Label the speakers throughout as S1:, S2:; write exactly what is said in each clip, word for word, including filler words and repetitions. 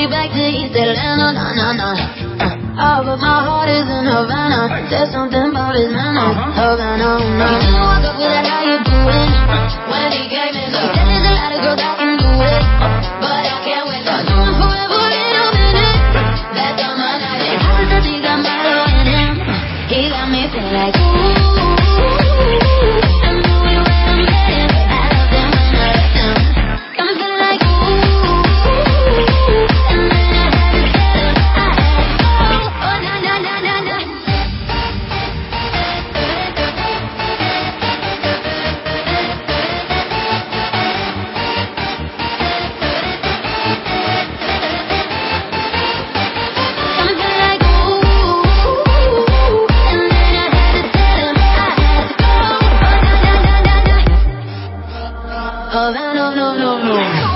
S1: me back to East Atlanta, nah, nah, nah. Oh, but my heart is in Havana. Said something about his manners, Havana, nah. He didn't walk up with that, how you doing? When he came in, he said there's a lot of girls that can do it, but I can't wait. I'll do it forever in a minute. That's on my night. And I was he got my love in him. He got me feeling like ooh. Oh, no, no, no, no.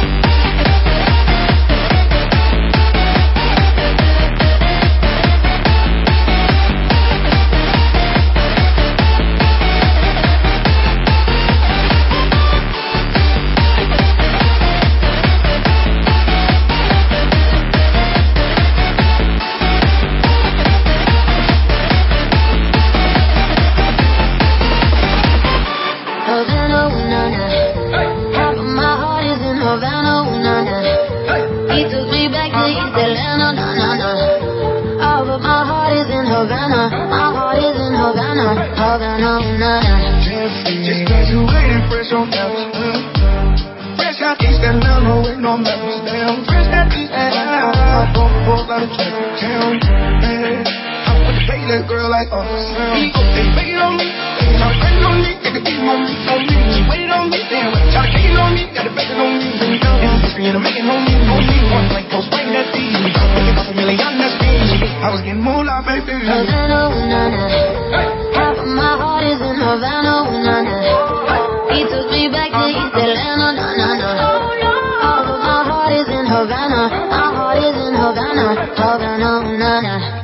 S1: Havana, nah, nah. He took me back to East Atlanta, nah, nah, nah. Oh, but my heart is in Havana, my heart is in Havana, Havana, nah, nah.
S2: Just graduated fresh on campus, fresh out East Atlanta with no members, damn. Fresh out East Atlanta, I don't suppose like a traffic jam, man. I put the bait that girl like oh, he go, they bait on me, they try to bait on me, they can beat on me, on me. She waited on me, damn, try to get on me, got the bait on me. And I'm making no need, no need. One like go spring that D. Looking off a million, that's me. I was getting moolah, baby.
S1: Havana, nah, nah. Half of my heart is in Havana, nah, nah. He took me back to East Atlanta, nah, nah, nah. Half of my heart is in Havana, my heart is in Havana, Havana, nah, nah.